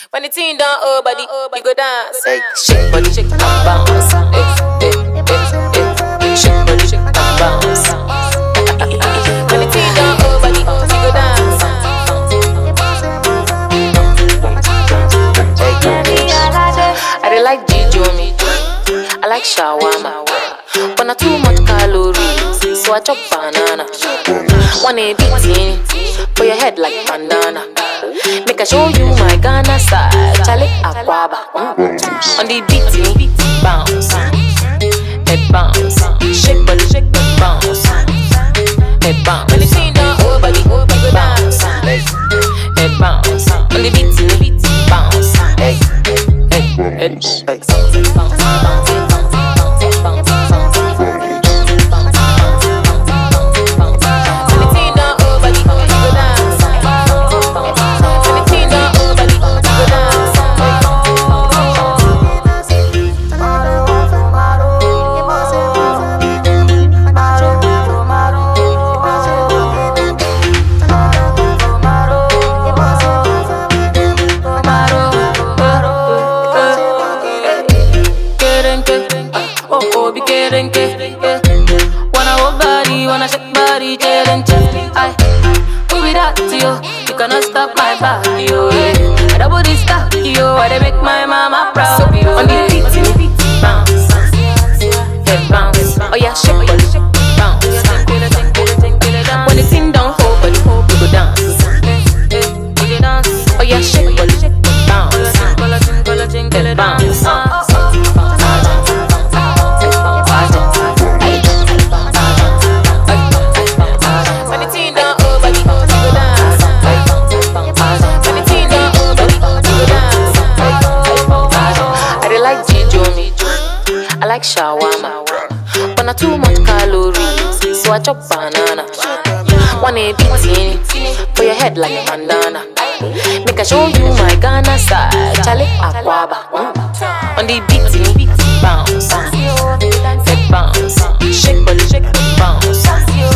When the team down, oh body, you go dance. Hey, shake body, shake and bounce. Hey, shake body, shake and bounce. When the team down, oh body, you go dance. I dey like Jijomi, I like shawarma, but not too much calories, so I chop banana. One a beating for your head like bandana. Make I show you my Ghana style, Charlie Aquaba. On the beating, bounce, head bounce, shake body, shake bounce, head bounce. When the scene down, oh body, bounce, head bounce. On the beating, bounce, head bounce. Wanna hold body, wanna shake body, challenge. Who be that to you? You cannot stop my body, yo. I double this stuff, yo. I dey make my mama proud. So on the beat, bounce, head bounce. Oh yeah, shake body, bounce. When the thing down, hold body, you go dance. Oh yeah, shake body, bounce, head bounce. I like shawarma, but not too much calories, so I chop banana. One a beating for your head like bandana. Make I show you my Ghana style, Charlie Aquaba. On the beating, bounce, head bounce, shake body, shake bounce.